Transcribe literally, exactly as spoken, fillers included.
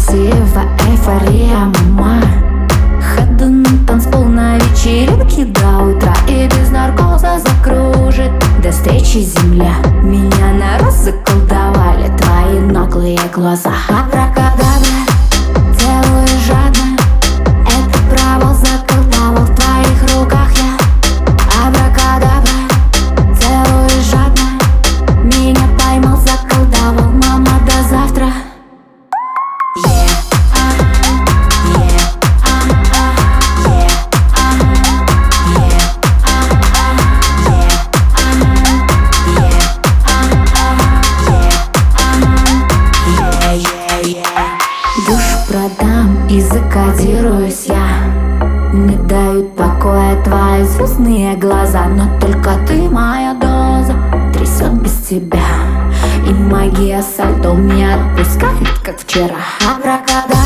красиво, эйфория, мама. Ходу на танцпол на вечеринке до утра, и без наркоза закружит до встречи земля. Меня на раз заколдовали твои наглые глаза. Абракадабра, целую жадно, это провал заколдовал в твоих руках я. Абракадабра, целую жадно, меня поймал, заколдовал, мама, до завтра. Душу продам и закодируюсь я. Не дают покоя твои звездные глаза, но только ты моя доза трясет без тебя. И магия сальто не отпускает, как вчера. Абракадабра.